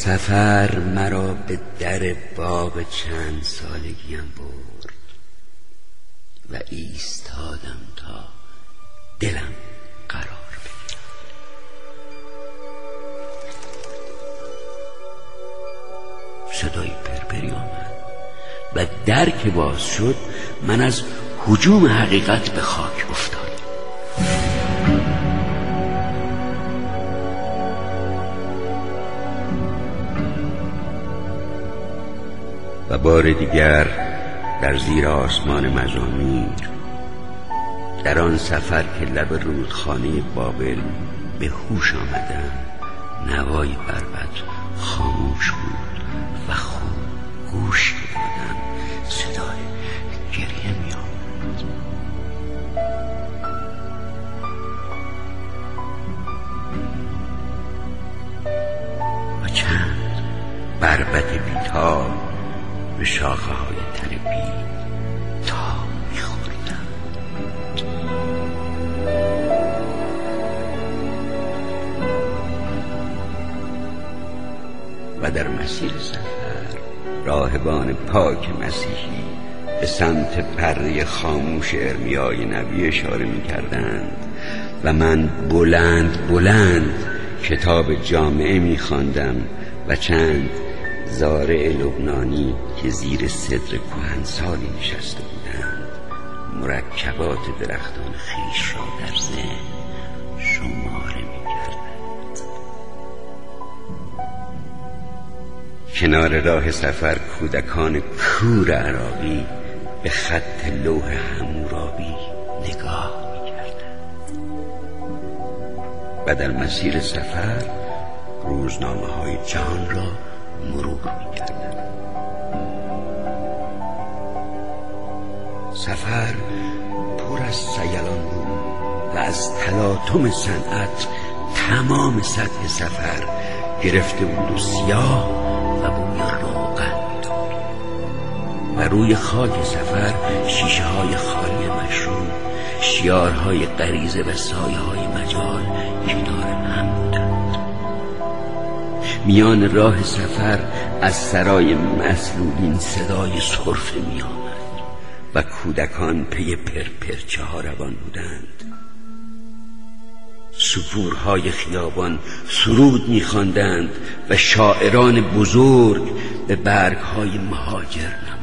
سفر مرا به در باغ چند سالگیم برد و ایستادم تا دلم قرار بگیرد. صدای پرپری آمد و در که باز شد من از هجوم حقیقت به خاک افتادم. و بار دیگر در زیر آسمان مزامیر در آن سفر که لب رودخانه بابل به هوش آمدم، نوای بربط خاموش بود و خوب گوش دادم. صدای گریه می آمد. و چند بربط بیتاب به شاخه های تربی تا می‌خوردم. و در مسیر سفر راهبان پاک مسیحی به سمت پرده خاموش ارمیای نبی اشاره می‌کردند و من بلند بلند کتاب جامعه می‌خواندم و چند زارع لبنانی که زیر صدر کهنسالی نشسته بودند مرکبات درختان خویش را در ذهن شماره می‌کردند. کنار راه سفر کودکان کور عراقی به خط لوح حمورابی نگاه می‌کردند. و در مسیر سفر روزنامه‌های جهان را مرور می‌کردم. سفر پر از سیلان بود و از تلاطم صنعت تمام سطح سفر گرفته بود و سیاه و بوی روغن می‌داد. و روی خاک سفر شیشه‌های خالی مشروب، شیارهای غریزه و سایه‌های مجال کنار هم بودند. میان راه سفر از سرای مسلولین صدای سرفه می آمد و کودکان پی پرپرچه ها روان بودند. سپورهای خیابان سرود می خواندند و شاعران بزرگ به برگهای مهاجر نمایش